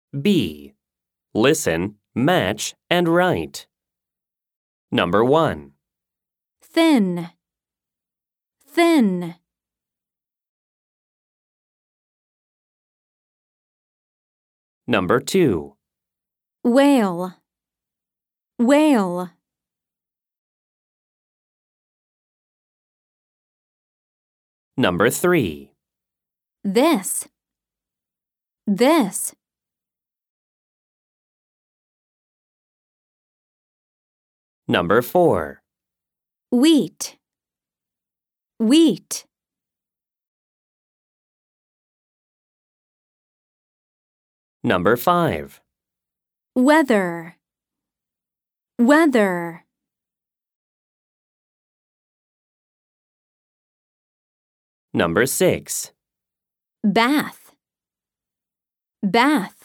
B. Listen, match, and write. Number 1. Thin, thin. Number 2. Whale, whale. Number 3. This, this. Number 4. Wheat, wheat. Number 5. Weather, weather. Number 6. Bath, bath.